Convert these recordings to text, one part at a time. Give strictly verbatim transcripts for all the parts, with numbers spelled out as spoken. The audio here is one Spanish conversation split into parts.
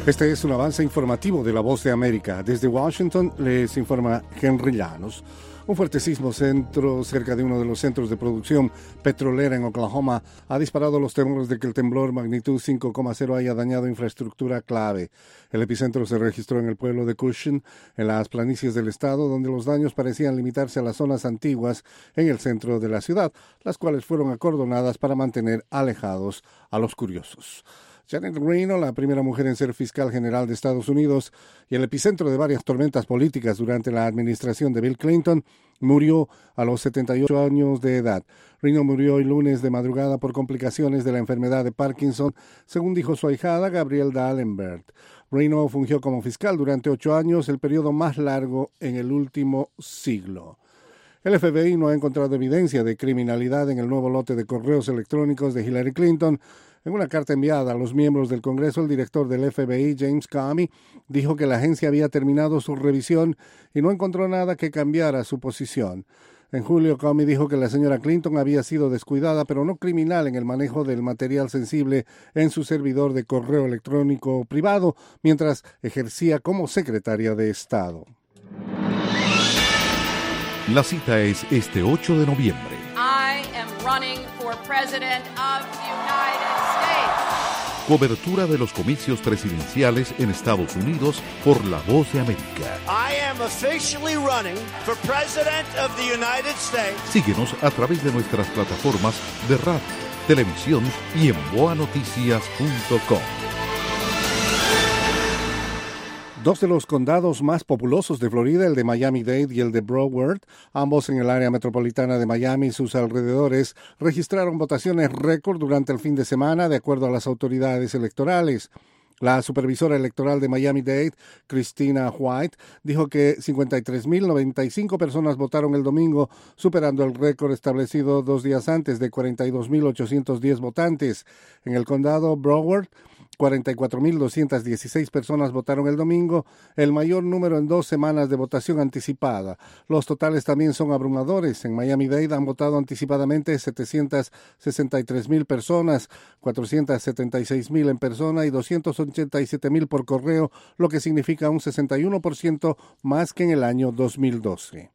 Este es un avance informativo de La Voz de América. Desde Washington les informa Henry Llanos. Un fuerte sismo centro cerca de uno de los centros de producción petrolera en Oklahoma ha disparado los temores de que el temblor magnitud cinco coma cero haya dañado infraestructura clave. El epicentro se registró en el pueblo de Cushing, en las planicies del estado, donde los daños parecían limitarse a las zonas antiguas en el centro de la ciudad, las cuales fueron acordonadas para mantener alejados a los curiosos. Janet Reno, la primera mujer en ser fiscal general de Estados Unidos y el epicentro de varias tormentas políticas durante la administración de Bill Clinton, murió a los setenta y ocho años de edad. Reno murió el lunes de madrugada por complicaciones de la enfermedad de Parkinson, según dijo su ahijada Gabrielle Dalembert. Reno fungió como fiscal durante ocho años, el periodo más largo en el último siglo. El F B I no ha encontrado evidencia de criminalidad en el nuevo lote de correos electrónicos de Hillary Clinton. En una carta enviada a los miembros del Congreso, el director del F B I, James Comey, dijo que la agencia había terminado su revisión y no encontró nada que cambiara su posición. En julio, Comey dijo que la señora Clinton había sido descuidada, pero no criminal, en el manejo del material sensible en su servidor de correo electrónico privado, mientras ejercía como secretaria de Estado. La cita es este ocho de noviembre. I am running for president of the United States. Cobertura de los comicios presidenciales en Estados Unidos por La Voz de América. I am officially running for president of the United States. Síguenos a través de nuestras plataformas de radio, televisión y en boa noticias punto com. Dos de los condados más populosos de Florida, el de Miami-Dade y el de Broward, ambos en el área metropolitana de Miami y sus alrededores, registraron votaciones récord durante el fin de semana, de acuerdo a las autoridades electorales. La supervisora electoral de Miami-Dade, Christina White, dijo que cincuenta y tres mil noventa y cinco personas votaron el domingo, superando el récord establecido dos días antes de cuarenta y dos mil ochocientos diez votantes. En el condado Broward, cuarenta y cuatro mil doscientas dieciséis personas votaron el domingo, el mayor número en dos semanas de votación anticipada. Los totales también son abrumadores. En Miami-Dade han votado anticipadamente setecientas sesenta y tres mil personas, cuatrocientas setenta y seis mil en persona y doscientos ochenta y siete mil por correo, lo que significa un sesenta y uno por ciento más que en el año dos mil doce.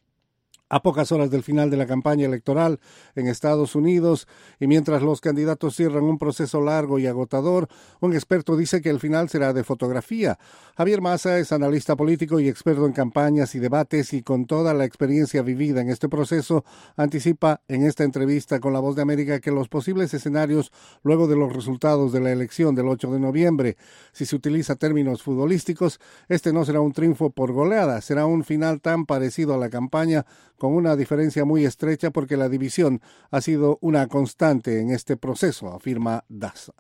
A pocas horas del final de la campaña electoral en Estados Unidos y mientras los candidatos cierran un proceso largo y agotador, un experto dice que el final será de fotografía. Javier Massa es analista político y experto en campañas y debates y con toda la experiencia vivida en este proceso, anticipa en esta entrevista con La Voz de América que los posibles escenarios luego de los resultados de la elección del ocho de noviembre, si se utiliza términos futbolísticos, este no será un triunfo por goleada, será un final tan parecido a la campaña con una diferencia muy estrecha porque la división ha sido una constante en este proceso, afirma Daza.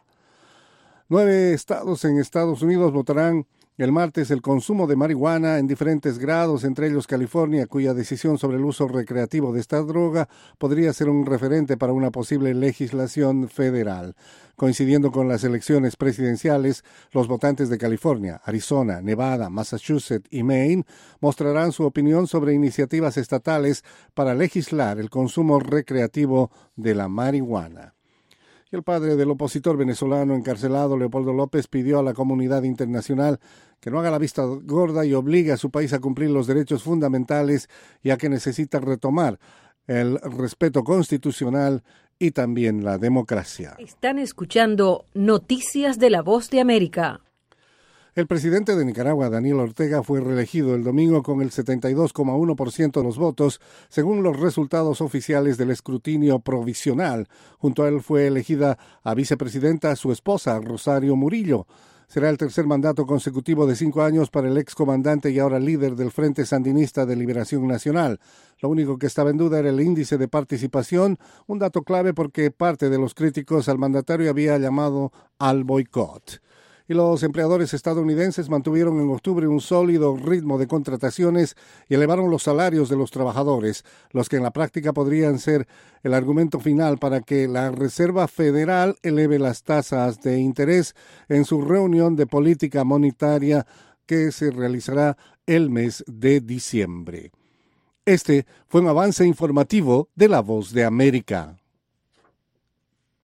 Nueve estados en Estados Unidos votarán el martes el consumo de marihuana en diferentes grados, entre ellos California, cuya decisión sobre el uso recreativo de esta droga podría ser un referente para una posible legislación federal. Coincidiendo con las elecciones presidenciales, los votantes de California, Arizona, Nevada, Massachusetts y Maine mostrarán su opinión sobre iniciativas estatales para legislar el consumo recreativo de la marihuana. El padre del opositor venezolano encarcelado, Leopoldo López, pidió a la comunidad internacional que no haga la vista gorda y obligue a su país a cumplir los derechos fundamentales, ya que necesita retomar el respeto constitucional y también la democracia. Están escuchando Noticias de La Voz de América. El presidente de Nicaragua, Daniel Ortega, fue reelegido el domingo con el setenta y dos coma uno por ciento de los votos, según los resultados oficiales del escrutinio provisional. Junto a él fue elegida a vicepresidenta su esposa, Rosario Murillo. Será el tercer mandato consecutivo de cinco años para el excomandante y ahora líder del Frente Sandinista de Liberación Nacional. Lo único que estaba en duda era el índice de participación, un dato clave porque parte de los críticos al mandatario había llamado al boicot. Y los empleadores estadounidenses mantuvieron en octubre un sólido ritmo de contrataciones y elevaron los salarios de los trabajadores, los que en la práctica podrían ser el argumento final para que la Reserva Federal eleve las tasas de interés en su reunión de política monetaria que se realizará el mes de diciembre. Este fue un avance informativo de La Voz de América.